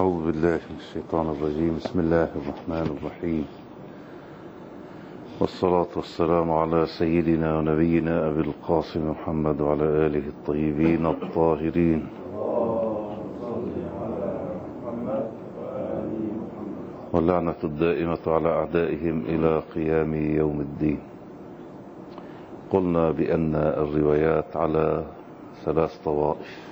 أعوذ بالله من الشيطان الرجيم. بسم الله الرحمن الرحيم، والصلاة والسلام على سيدنا ونبينا أبي القاسم محمد وعلى آله الطيبين الطاهرين. واللعنة الدائمة على أعدائهم إلى قيام يوم الدين. قلنا بأن الروايات على ثلاث طوائف.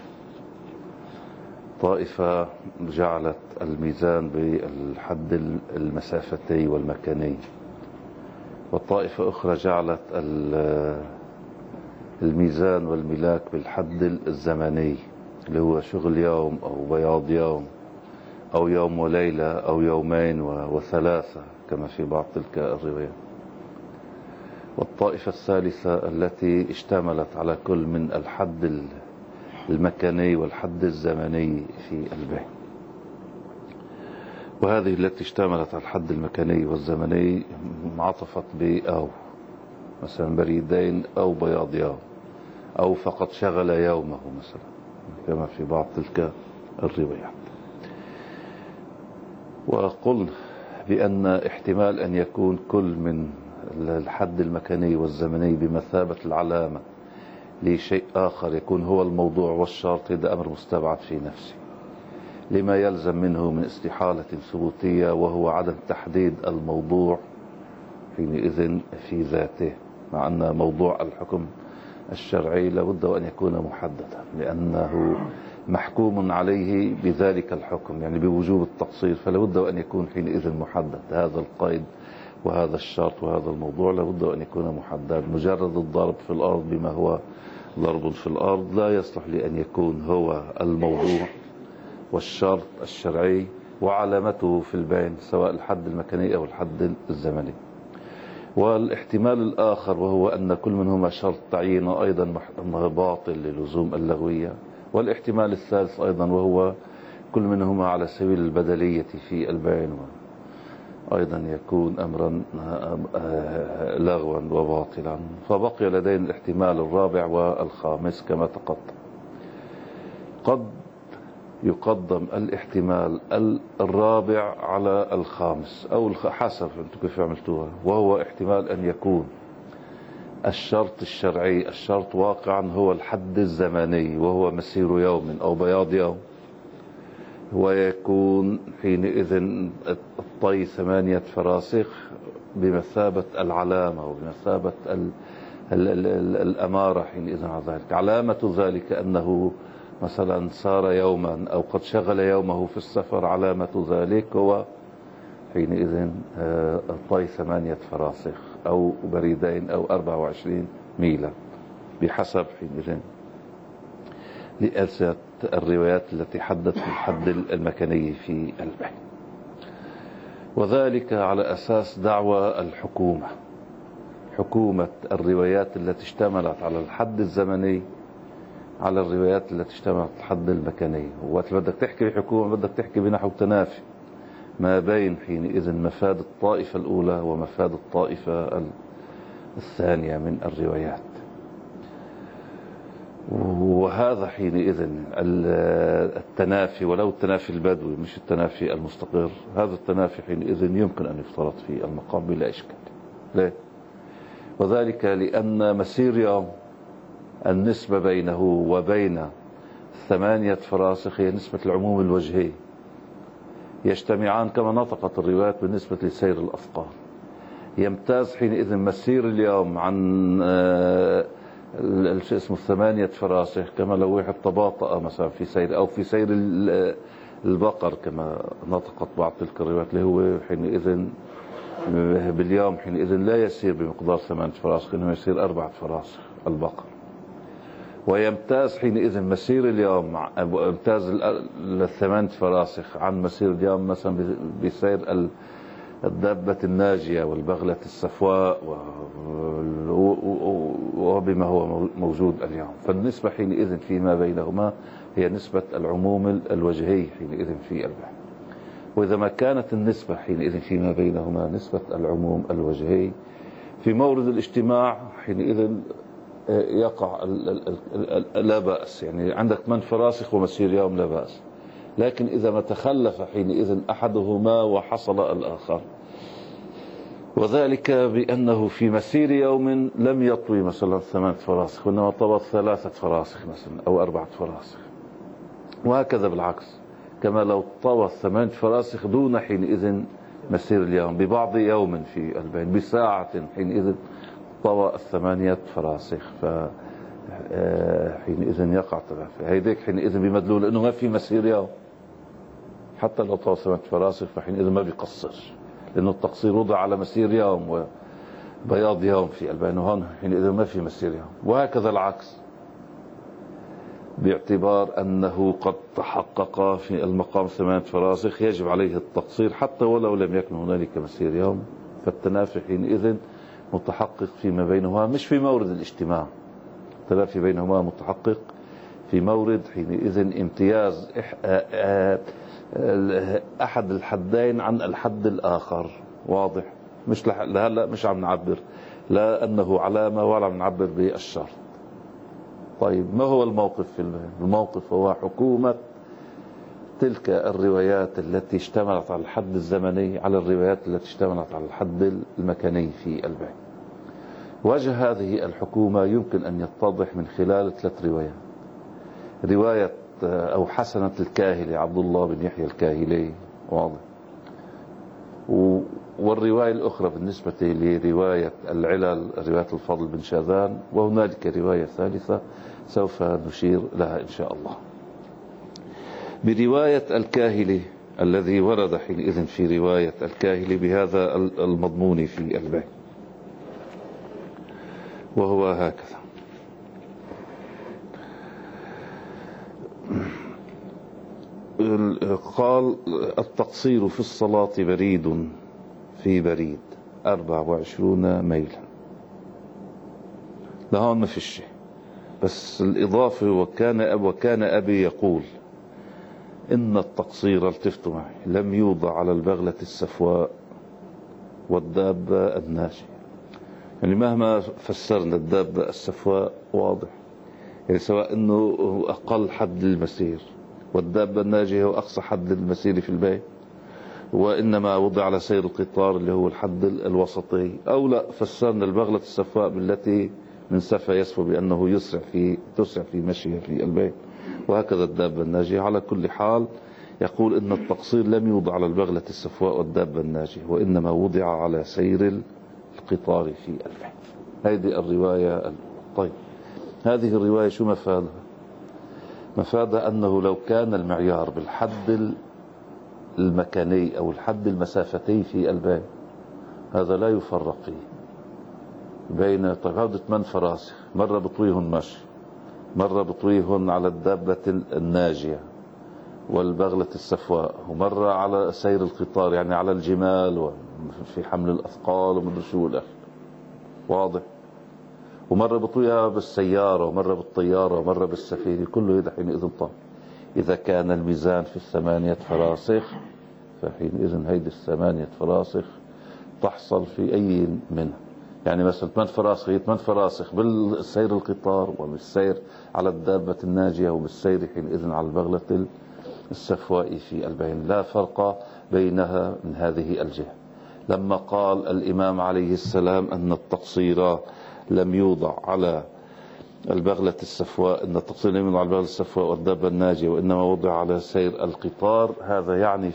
طائفة جعلت الميزان بالحد المسافتي والمكاني، والطائفة أخرى جعلت الميزان والملاك بالحد الزمني، اللي هو شغل يوم أو بياض يوم أو يوم وليلة أو يومين وثلاثة كما في بعض تلك الروايات. والطائفة الثالثة التي اشتملت على كل من الحد المكاني والحد الزمني في البيع. وهذه التي اشتملت على الحد المكاني والزمني عطفت أو مثلا بريدين أو بياض يوم أو فقط شغل يومه مثلا كما في بعض تلك الروايات. وقل بأن احتمال أن يكون كل من الحد المكاني والزمني بمثابة العلامة لشيء آخر يكون هو الموضوع والشرط، هذا أمر مستبعد في نفسه لما يلزم منه من استحالة ثبوتية، وهو عدم تحديد الموضوع حينئذ في ذاته، مع أن موضوع الحكم الشرعي لابد أن يكون محددا لأنه محكوم عليه بذلك الحكم، يعني بوجوب التقصير، فلابد أن يكون حينئذ محدد. هذا القيد وهذا الشرط وهذا الموضوع لابد أن يكون محدد. مجرد الضرب في الأرض بما هو ضرب في الأرض لا يصلح لأن يكون هو الموضوع والشرط الشرعي وعلامته في البين، سواء الحد المكاني أو الحد الزمني. والاحتمال الآخر وهو أن كل منهما شرط تعيين أيضا باطل للزوم اللغوية. والاحتمال الثالث أيضا وهو كل منهما على سبيل البدلية في البين، أيضا يكون أمرا لغوا وباطلا. فبقي لدينا الاحتمال الرابع والخامس كما تقدم. قد يقدم الاحتمال الرابع على الخامس أو حسب أنتم كيف عملتوها، وهو احتمال أن يكون الشرط الشرعي الشرط واقعا هو الحد الزمني وهو مسير يوم أو بياض يوم، ويكون حينئذ الطي 8 فراسخ بمثابة العلامة وبمثابة الأمارة حينئذ على ذلك. علامة ذلك أنه مثلا سار يوما أو قد شغل يومه في السفر، علامة ذلك هو حينئذ الطي 8 فراسخ أو بريدين أو 24 ميلا بحسب حينئذ لأسة الروايات التي حدت بالحد المكاني في البيع. وذلك على أساس دعوى الحكومة، حكومة الروايات التي اشتملت على الحد الزمني على الروايات التي اشتملت على الحد المكاني. وقت بدك تحكي بحكومة بدك تحكي بنحو تنافي ما بين حينئذ مفاد الطائفة الأولى ومفاد الطائفة الثانية من الروايات. وهذا حينئذ التنافي، ولو التنافي البدوي مش التنافي المستقر، هذا التنافي حينئذ يمكن أن يفترض في المقام بلا إشكال. ليه؟ وذلك لأن مسير يوم النسبة بينه وبين 8 فراسخ هي نسبة العموم الوجهي، يجتمعان كما نطقت الروايات بالنسبة لسير الأثقال. يمتاز حينئذ مسير اليوم عن اسمه 8 فراسخ كما لو واحد تباطأ مثلا في سير أو في سير البقر كما نطقت بعض تلك الروايات، اللي هو حينئذ باليوم حينئذ لا يسير بمقدار 8 فراسخ، إنه يسير 4 فراسخ البقر. ويمتاز حينئذ مسير اليوم يمتاز 8 فراسخ عن مسير اليوم مثلا بسير الدابة الناجية والبغلة الصفواء وبما هو موجود اليوم. فالنسبة حينئذ فيما بينهما هي نسبة العموم الوجهي حينئذ في البحث. وإذا ما كانت النسبة حينئذ فيما بينهما نسبة العموم الوجهي في مورد الاجتماع حينئذ يقع لا بأس، يعني عندك من فراسخ ومسير يوم لا بأس. لكن إذا ما تخلف حينئذ أحدهما وحصل الآخر، وذلك بأنه في مسير يوم لم يطوي مثلا 8 فراسخ وإنما طوى 3 فراسخ مثلا أو 4 فراسخ، وهكذا بالعكس، كما لو طوى 8 فراسخ دون حينئذ مسير اليوم ببعض يوم في البين بساعة حينئذ طوى 8 فراسخ، حينئذ يقع تلافي. هيديك حينئذ بمدلول انه ما في مسير يوم، حتى لو طوى 8 فراسخ فحينئذ ما بيقصر، لانه التقصير وضع على مسير يوم وبياض يوم في البين، وهون حينئذ ما في مسير يوم. وهكذا العكس، باعتبار أنه قد تحقق في المقام 8 فراسخ يجب عليه التقصير حتى ولو لم يكن هنالك مسير يوم، فالتنافي حينئذ متحقق فيما بينهما، مش في مورد الاجتماع، التنافي بينهما متحقق في مورد حينئذ امتياز أحد الحدين عن الحد الآخر. واضح؟ مش لهلا مش عم نعبر لا أنه علامة ولا عم نعبر بالشرط. طيب ما هو الموقف في الموقف؟ هو حكومة تلك الروايات التي اشتملت على الحد الزمني على الروايات التي اشتملت على الحد المكاني في البيع. وجه هذه الحكومة يمكن أن يتضح من خلال 3 روايات. رواية أو حسنة الكاهلي عبد الله بن يحيى الكاهلي، واضح، والرواية الأخرى بالنسبة لرواية العلل رواية الفضل بن شاذان، وهنالك رواية ثالثة سوف نشير لها إن شاء الله. برواية الكاهلي الذي ورد حينئذ في رواية الكاهلي بهذا المضمون في البيع، وهو هكذا: قال: التقصير في الصلاة بريد في بريد 24 ميلا. لهون ما في شيء، بس الإضافة وكان أبي يقول إن التقصير، التفتوا معي، لم يوضع على البغلة السفواء والدابة الناجية. يعني مهما فسرنا الدابة السفواء واضح، يعني سواء إنه أقل حد المسير والدابة الناجية هو أقصى حد المسير في البيت، وإنما وضع على سير القطار اللي هو الحد الوسطي، أو لا فسرنا البغلة السفواء بالتي من سفى يسفو بأنه تسرع في مشيها في البيت، وهكذا الدابة الناجية. على كل حال يقول إن التقصير لم يوضع على البغلة السفواء والدابة الناجية، وإنما وضع على سير القطار في البيت. هذه الرواية. طيب هذه الرواية شو مفادها؟ مفادها أنه لو كان المعيار بالحد المكاني أو الحد المسافتي في البيت، هذا لا يفرق فيه بين هذه 8 فراسخ، مرة بطويهن مشي، مرة بطويهن على الدابة الناجية والبغلة السفواء، ومرة على سير القطار يعني على الجمال وفي حمل الأثقال ومدري شو الأخر، واضح، ومرة بطويها بالسيارة ومرة بالطيارة ومرة بالسفينة، كله هذا حينئذ طال. إذا كان الميزان في 8 فراسخ فحينئذ هيدي 8 فراسخ تحصل في أي منها، يعني مثلا 8 فراسخ هي 8 فراسخ بالسير القطار وبالسير على الدابة الناجية وبالسير حينئذ على البغلة السفواء في البين، لا فرق بينها من هذه الجهة. لما قال الإمام عليه السلام أن التقصير لم يوضع على البغلة السفواء، إن التقصير لم يوضع على البغلة السفواء والدابة الناجية وإنما وضع على سير القطار، هذا يعني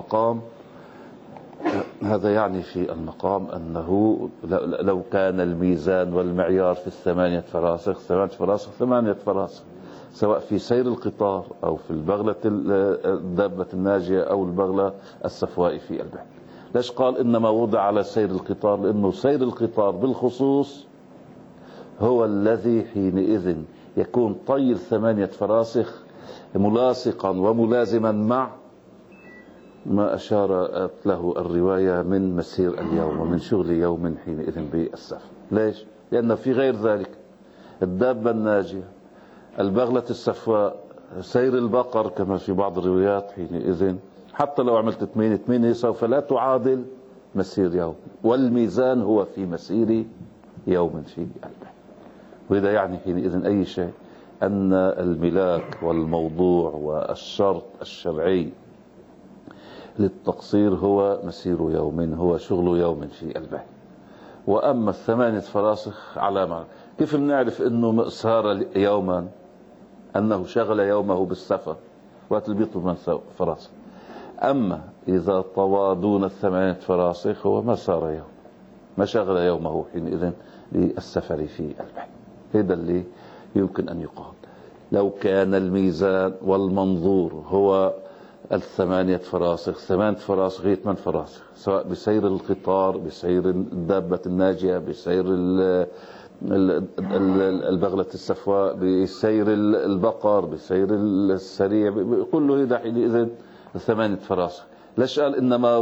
في المقام أنه لو كان الميزان والمعيار في 8 فراسخ 8 فراسخ سواء في سير القطار أو في البغلة الدابة الناجية أو البغلة السفواء في البحر. ليش قال إنما وضع على سير القطار؟ لأنه سير القطار بالخصوص هو الذي حينئذ يكون طي 8 فراسخ ملاصقا وملازما مع ما أشارت له الرواية من مسير اليوم ومن شغل يوم حينئذ بالسفر. ليش؟ لأن في غير ذلك الدابة الناجية، البغلة السفواء، سير البقر كما في بعض الروايات حينئذ حتى لو عملت 8 سوف لا تعادل مسير يوم، والميزان هو في مسير يوم في البحر. وإذا يعني حينئذ أي شيء، أن الملاك والموضوع والشرط الشرعي للتقصير هو مسير يوم، هو شغل يوم في البيت. وأما الثمانية فراسخ على ما كيف بنعرف أنه سار يوما؟ أنه شغل يومه بالسفر وقت اللي بيطلب من فراسخ. أما إذا طوى دون الثمانية فراسخ هو ما سار يوم، ما شغل يومه حينئذ للسفر في البيت. هذا اللي يمكن أن يقال. لو كان الميزان والمنظور هو الثمانية فراسخ، ثمانية فراسخ هي 8 فراسخ، سواء بسير القطار، بسير الدابة الناجية، بسير البغلة السفواء، بسير البقر، بسير السريع، كله هذا حينئذ 8 فراسخ. ليش قال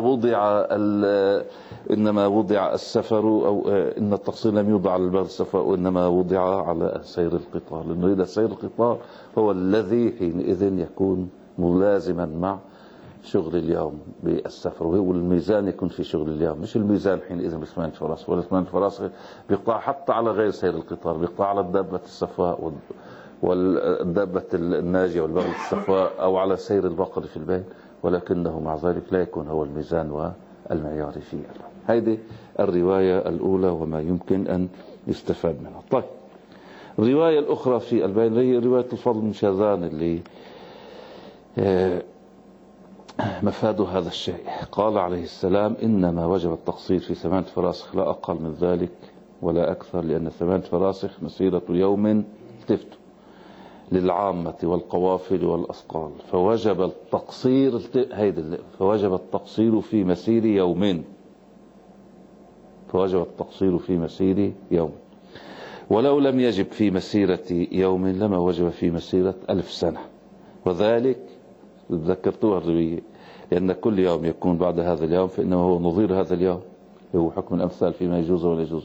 إنما وضع السفر، أو إن التقصير لم يوضع على البغل السفواء وإنما وضع على سير القطار، لأنه إذا سير القطار هو الذي حينئذ يكون ملازما مع شغل اليوم بالسفر، وهو الميزان يكون في شغل اليوم، مش الميزان حينئذ بثمان فراسخ، ولا 8 فراسخ بيقطع حتى على غير سير القطار، بيقطع على الدابة الصفاء والدابة الناجية والبغل الصفاء، أو على سير البقر في البيت، ولكنه مع ذلك لا يكون هو الميزان والمعيار في البيت. هذه الرواية الأولى وما يمكن أن يستفاد منها. طيب، الرواية الأخرى في البين هي رواية الفضل بن شاذان اللي مفاد هذا الشيء. قال عليه السلام: إنما وجب التقصير في 8 فراسخ لا أقل من ذلك ولا أكثر، لأن 8 فراسخ مسيرة يوم للعامة والقوافل والأثقال، فوجب التقصير في مسير يوم، ولو لم يجب في مسيرة يوم لما وجب في مسيرة 1000 سنة. وذلك ذكرتوها الرواية، لأن كل يوم يكون بعد هذا اليوم فإنه هو نظير هذا اليوم، هو حكم الأمثال فيما يجوز ولا يجوز.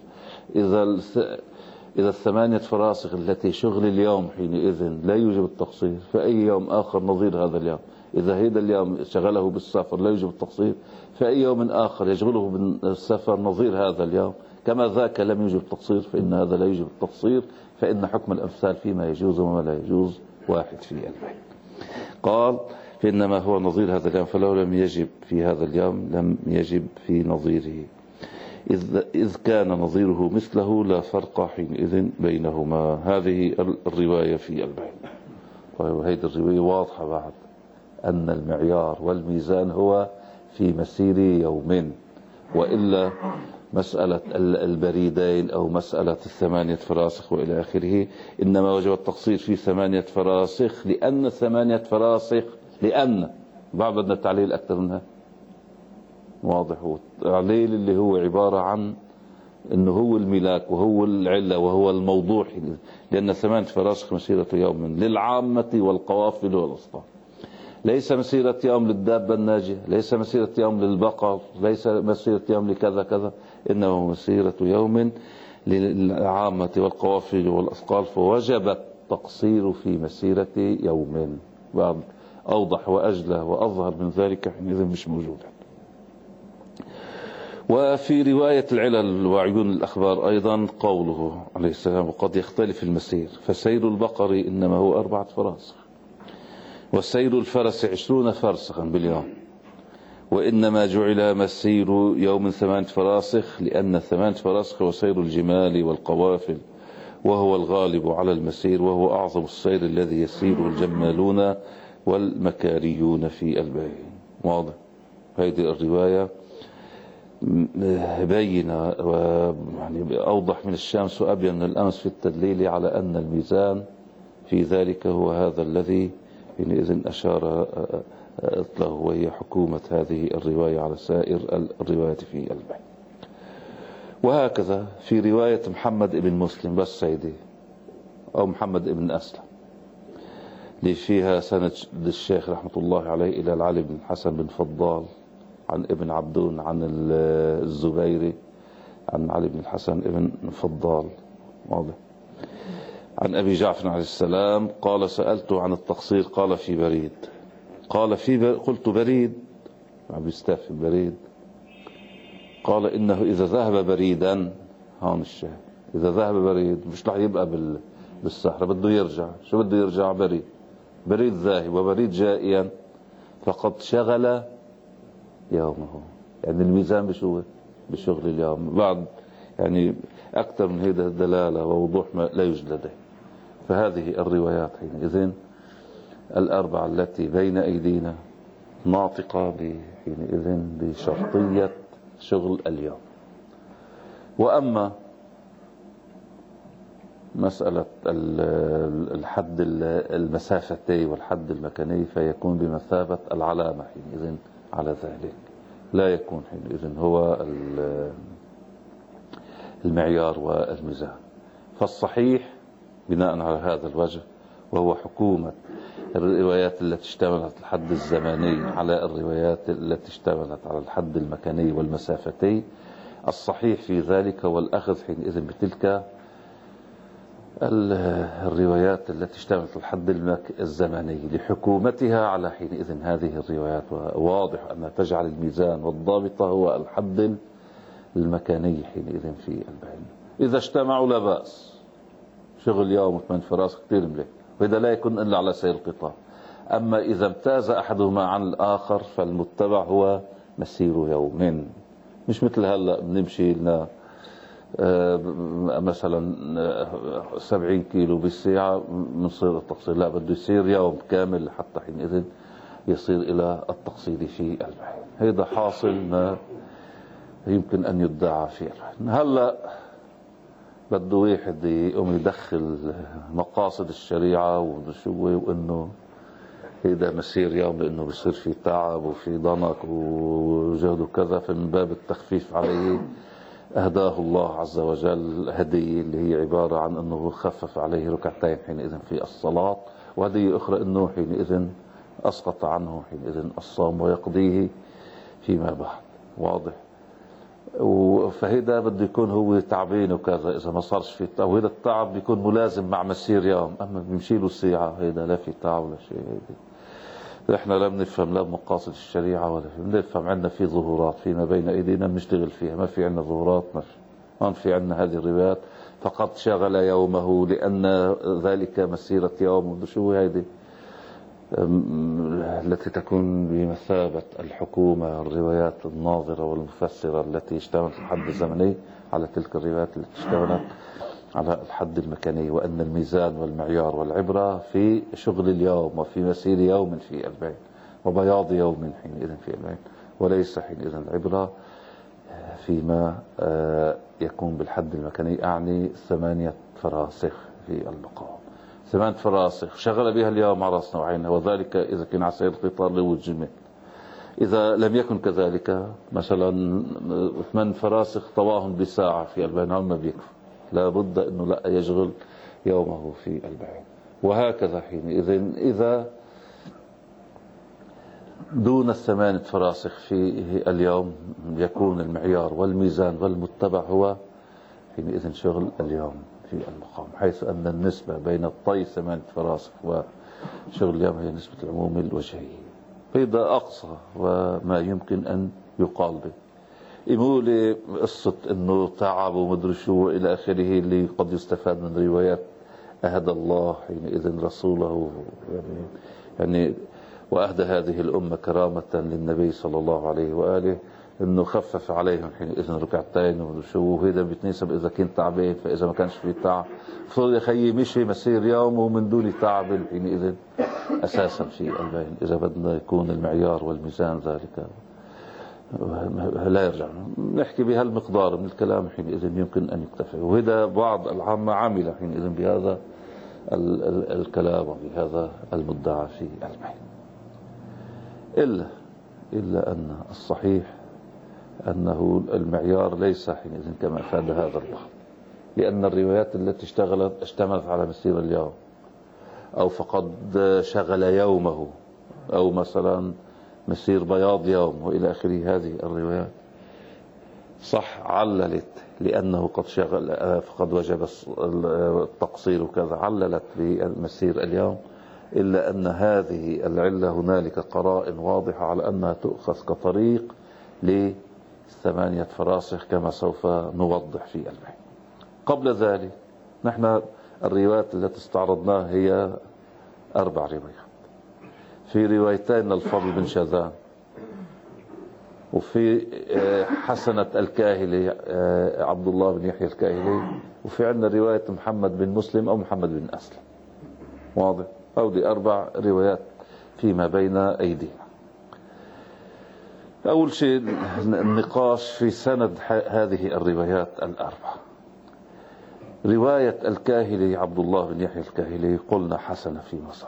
إذا 8 فراسخ التي شغل اليوم حينئذ لا يوجب التقصير، فأي يوم آخر نظير هذا اليوم. إذا هذا اليوم شغله بالسفر لا يوجب التقصير، فأي يوم آخر يشغله بالسفر نظير هذا اليوم كما ذاك لم يوجب التقصير، فإن هذا لا يوجب التقصير، فإن حكم الأمثال فيما يجوز وما لا يجوز واحد في البيت. قال: فإنما هو نظير هذا اليوم، فلو لم يجب في هذا اليوم لم يجب في نظيره، إذ كان نظيره مثله لا فرق حينئذ بينهما. هذه الرواية في البيت. طيب، وهذه الرواية واضحة بعد أن المعيار والميزان هو في مسير يوم، وإلا مسألة البريدين أو مسألة 8 فراسخ وإلى آخره، إنما وجب التقصير في 8 فراسخ لأن 8 فراسخ، لأن بعضنا التعليل أكثر منها واضح، والتعليل اللي هو عبارة عن أنه هو الملاك وهو العلة وهو الموضوع، لأن 8 فراسخ مسيرة يوم للعامة والقوافل والأسطال، ليس مسيرة يوم للدابة الناجية، ليس مسيرة يوم للبقر، ليس مسيرة يوم لكذا كذا، إنه مسيرة يوم للعامة والقوافل والأثقال، فوجب التقصير في مسيرة يوم. بعد أوضح وأجلى وأظهر من ذلك حينئذ مش موجودة. وفي رواية العلل وعيون الأخبار أيضا قوله عليه السلام: وقد يختلف المسير، فسير البقر إنما هو 4 فراسخ، وسير الفرس 20 فرسخا باليوم، وإنما جعل مسير يوم 8 فراسخ لأن 8 فراسخ هو سير الجمال والقوافل، وهو الغالب على المسير، وهو أعظم السير الذي يسير الجمالون والمكاريون في البيت. واضح؟ هذه الرواية بينة يعني أوضح من الشمس وأبين من الأمس في التدليل على أن الميزان في ذلك هو هذا الذي حينئذ أشار له، وهي حكومة هذه الرواية على سائر الروايات في البيت. وهكذا في رواية محمد بن مسلم بس سيدي، أو محمد بن أسلم، اللي فيها سند الشيخ رحمة الله عليه إلى العلي بن حسن بن فضال عن ابن عبدون عن الزبيري عن علي بن الحسن بن فضال، واضح، عن أبي جعفر عليه السلام قال: سألته عن التقصير قال: في بريد. قال: قلت: بريد؟ عم يستفهم بريد. قال: إنه إذا ذهب بريدا، هون الشيء، إذا ذهب بريد مش رح يبقى بالسحرة، بده يرجع. شو بده يرجع؟ بريد، بريد ذاهب وبريد جائيا، فقد شغل يومه. يعني الميزان بشو؟ بشغل اليوم. بعد يعني أكثر من هذا الدلالة ووضوح ما لا يوجد لديه. فهذه الروايات حينئذ الأربعة التي بين أيدينا ناطقة حينئذ بشرطية شغل اليوم. وأما مسألة الحد المسافتي والحد المكاني فيكون بمثابة العلامة حينئذ على ذلك، لا يكون حينئذ هو المعيار والميزان. فالصحيح بناء على هذا الوجه، وهو حكومة الروايات التي اشتملت على الحد الزماني على الروايات التي اشتملت على الحد المكاني والمسافتي، الصحيح في ذلك هو الأخذ حينئذ بتلك الروايات التي اشتملت على الحد الزمني لحكومتها على حينئذ هذه الروايات. واضح أنها تجعل الميزان والضابطة هو الحد المكاني حينئذ في البين. إذا اجتمعوا لا بأس، شغل يوم وثمان فراس كثير ملك، وإذا لا يكون إلا على سير القطار. أما إذا امتاز أحدهما عن الآخر فالمتبع هو مسير يوم. مش مثل هلأ بنمشي لنا مثلا 70 كيلو بالساعة بنصير التقصير، لا بده يصير يوم كامل حتى حينئذ يصير إلى التقصير في البحر. هذا حاصل ما يمكن أن يدعى فيه. هلأ بده واحد يقوم يدخل مقاصد الشريعة وإنه هيدا مسير يوم لأنه بصير في تعب وفي ضنك وجهد وكذا، فمن باب التخفيف عليه أهداه الله عز وجل هدية اللي هي عبارة عن أنه خفف عليه ركعتين حينئذ في الصلاة، وهدية أخرى أنه حينئذ أسقط عنه حينئذ الصوم ويقضيه فيما بعد. واضح؟ فهذا بده يكون هو تعبين وكذا، إذا ما صارش في تعب، وهذا التعب بيكون ملازم مع مسير يوم. أما بيمشي له ساعة هذا لا في تعب ولا شيء. احنا لا بنفهم لا بمقاصد الشريعة ولا بنفهم. عندنا في ظهورات فيما بين ايدينا بنشتغل فيها، ما في عندنا ظهورات، ما في عندنا هذه الروايات. فقد شغل يومه لأن ذلك مسيرة يوم. شو هذه التي تكون بمثابة الحكومة، الروايات الناظرة والمفسرة التي اشتملت الحد الزمني على تلك الروايات التي اشتملت على الحد المكاني، وأن الميزان والمعيار والعبرة في شغل اليوم وفي مسير يوم في البين وبياض يوم حينئذ في البين، وليس حينئذ العبرة فيما يكون بالحد المكاني. أعني 8 فراسخ في المقام، 8 فراسخ شغل بها اليوم على رأس نوعين، وذلك إذا كان على سير القطار لوجمه. إذا لم يكن كذلك مثلا 8 فراسخ طواهم بساعة في البين، هم ما بيكفوا، لا بد أنه لا يشغل يومه في البعيد. وهكذا حينئذ إذا دون 8 فراسخ في اليوم يكون المعيار والميزان والمتبع هو حينئذ شغل اليوم في المقام، حيث أن النسبة بين الطي 8 فراسخ وشغل اليوم هي نسبة العموم الوجهي. هذا أقصى وما يمكن أن يقال به. يقول قصة انه تعب ومدري شو الى اخره اللي قد يستفاد من روايات اهدى الله حينئذ رسوله يعني واهدى هذه الامة كرامة للنبي صلى الله عليه واله، انه خفف عليهم حينئذ ركعتين ومدري شو. وهذا بيتناسب اذا كنت تعبان، فاذا ما كانش في تعب فرض يا خيي مشي مسير يومه من دون تعب حينئذ اساسا في البين. اذا بدنا يكون المعيار والميزان ذلك لا يرجع، نحكي بهالمقدار من الكلام حينئذ يمكن أن يكتفي. وهذا بعض العامة عاملة حينئذ بهذا الكلام وبهذا المدعى في البين. إلا أن الصحيح أنه المعيار ليس حينئذ كما أفاد هذا البعض، لأن الروايات التي اشتملت على مسير اليوم أو فقد شغل يومه أو مثلا مسير بياض يوم وإلى آخره، هذه الروايات صح عللت لأنه قد شغل فقد وجب التقصير وكذا، عللت بمسير اليوم. إلا أن هذه العلة هنالك قرائن واضحة على أنها تؤخذ كطريق ل8 فراسخ كما سوف نوضح في البحث. قبل ذلك نحن الروايات التي استعرضناها هي 4 روايات. في روايتين للفضل بن شاذان، وفي حسنة الكاهلي عبد الله بن يحيى الكاهلي، وفي عندنا رواية محمد بن مسلم أو محمد بن أسلم. واضح؟ أو دي 4 روايات فيما بين أيدينا. أول شيء النقاش في سند هذه الروايات ال4. رواية الكاهلي عبد الله بن يحيى الكاهلي قلنا حسنة فيما سبق،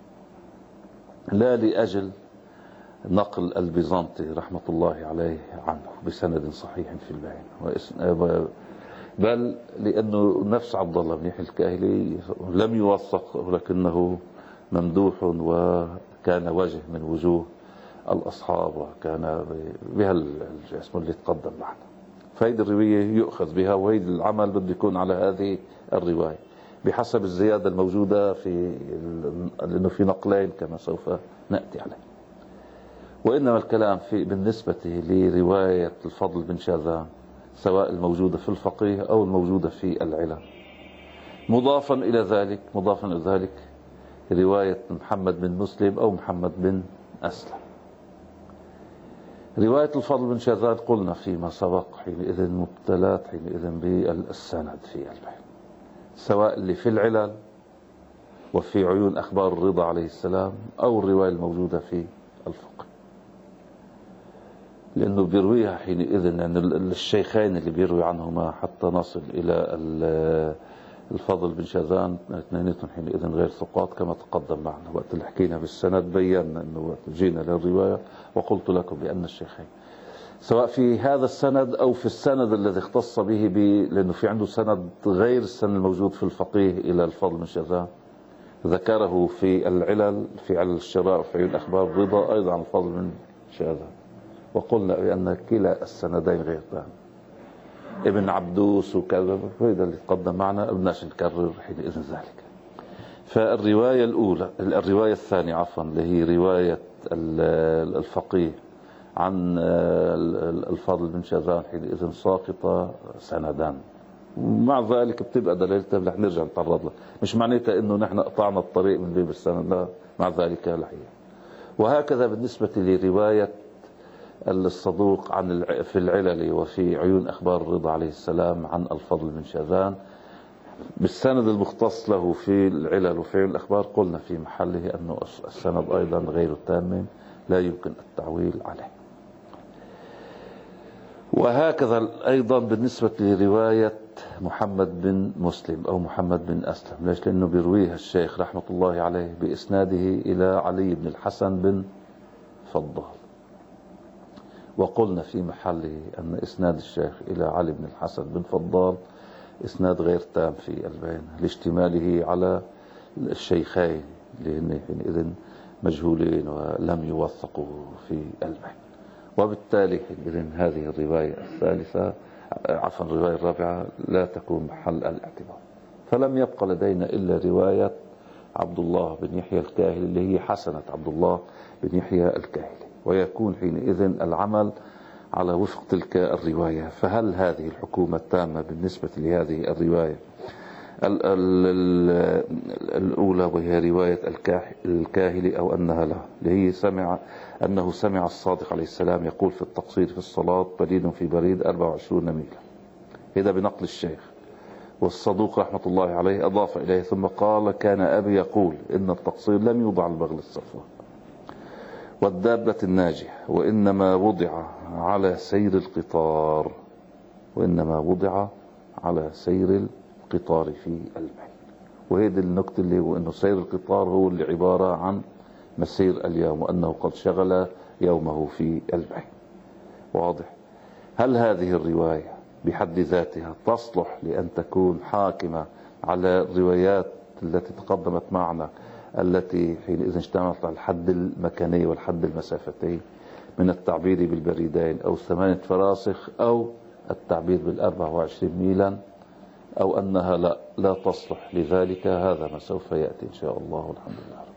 لا لأجل نقل البيزنطي رحمة الله عليه عنه بسند صحيح في البين، بل لأنه نفس عبد الله بن يحيى الكاهلي لم يوثق، ولكنه ممدوح وكان وجه من وجوه الأصحاب، وكان بها الاسم اللي تقدم معنا. فهيدي الرواية يؤخذ بها، وهيدي العمل بده يكون على هذه الرواية بحسب الزيادة الموجودة في، لأنه في نقلين كما سوف نأتي عليه. وإنما الكلام في بالنسبة لرواية الفضل بن شاذان، سواء الموجودة في الفقيه أو الموجودة في العلل. مضافا إلى ذلك رواية محمد بن مسلم أو محمد بن أسلم. رواية الفضل بن شاذان قلنا فيما سبق حينئذ مبتلات حينئذ بالسند في البين، سواء اللي في العلل وفي عيون أخبار الرضا عليه السلام، أو الرواية الموجودة في الفقه، لأنه بيرويها حينئذ يعني الشيخين اللي بيروي عنهما حتى نصل إلى الفضل بن شاذان اثنيناتهم حينئذ غير ثقات كما تقدم معنا. وقت اللي حكينا بالسند بينا أنه وقت جينا للرواية وقلت لكم بأن الشيخين سواء في هذا السند أو في السند الذي اختص به لأنه في عنده سند غير السند الموجود في الفقيه إلى الفضل بن شاذان، ذكره في العلل في علل الشراء وفي عيون أخبار الرضا أيضا عن الفضل بن شاذان. وقلنا بأن كلا السندين غير تام، ابن عبدوس وكذا، هذا اللي تقدم معنا بدناش نكرر حينئذ ذلك. فالرواية الأولى، الرواية الثانية عفوا، اللي هي رواية الفقيه عن الفضل بن شاذان حينئذ ساقطة سندان، مع ذلك بتبقى دليلتها رح نرجع نتعرض لها، مش معناتها انه نحن قطعنا الطريق من باب السند، لا، مع ذلك لحية. وهكذا بالنسبة لرواية الصدوق عن في العلل وفي عيون أخبار الرضا عليه السلام عن الفضل بن شاذان بالسند المختص له في العلل وفي عيون الأخبار، قلنا في محله أنه السند أيضا غير تام لا يمكن التعويل عليه. وهكذا أيضا بالنسبة لرواية محمد بن مسلم أو محمد بن أسلم. ليش؟ لأنه بيرويها الشيخ رحمة الله عليه بإسناده إلى علي بن الحسن بن فضال، وقلنا في محله أن إسناد الشيخ إلى علي بن الحسن بن فضال إسناد غير تام في البين، لاشتماله على الشيخين اللي إذن مجهولين ولم يوثقوا في البين. وبالتالي إذن هذه الرواية الثالثة عفوا الرواية الرابعة لا تكون محل الاعتبار. فلم يبقى لدينا إلا رواية عبد الله بن يحيى الكاهلي اللي هي حسنة عبد الله بن يحيى الكاهلي، ويكون حينئذ العمل على وفق تلك الرواية. فهل هذه الحكومة التامة بالنسبة لهذه الرواية الأولى وهي رواية الكاهلي أو أنها لا، اللي هي أنه سمع الصادق عليه السلام يقول في التقصير في الصلاة بريد في بريد 24 ميلا، هذا بنقل الشيخ. والصدوق رحمة الله عليه أضاف إليه ثم قال كان أبي يقول إن التقصير لم يوضع البغل الصفوة والدابة الناجية، وإنما وضع على سير القطار، وإنما وضع على سير القطار في البين. وهذه النقطة اللي هو أنه سير القطار هو اللي عبارة عن مسير اليوم، وأنه قد شغل يومه في البين. واضح؟ هل هذه الرواية بحد ذاتها تصلح لأن تكون حاكمة على الروايات التي تقدمت معنا التي حينئذ اشتملت على الحد المكاني والحد المسافتي من التعبير بالبريدين أو 8 فراسخ أو التعبير بال24 ميلا، أو أنها لا تصلح لذلك؟ هذا ما سوف يأتي إن شاء الله، والحمد لله.